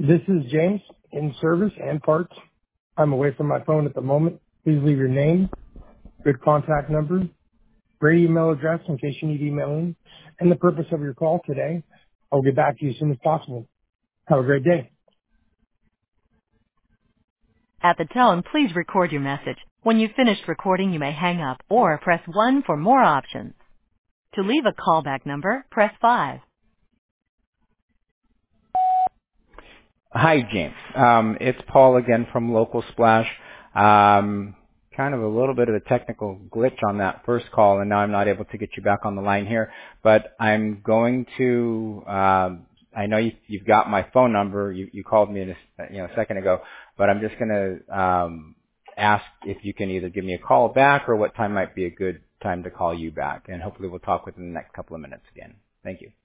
This is James in service and parts. I'm away from my phone at the moment. Please leave your name, good contact number, great email address in case you need emailing, and the purpose of your call today. I'll get back to you as soon as possible. Have a great day. At the tone, please record your message. When you've finished recording, you may hang up or press 1 for more options. To leave a callback number, press 5. Hi, James. It's Paul again from Local Splash. Kind of a little bit of a technical glitch on that first call, and now I'm not able to get you back on the line here. But I'm going to. I know you've got my phone number. You called me a second ago, but I'm just going to ask if you can either give me a call back or what time might be a good time to call you back, and hopefully we'll talk within the next couple of minutes again. Thank you.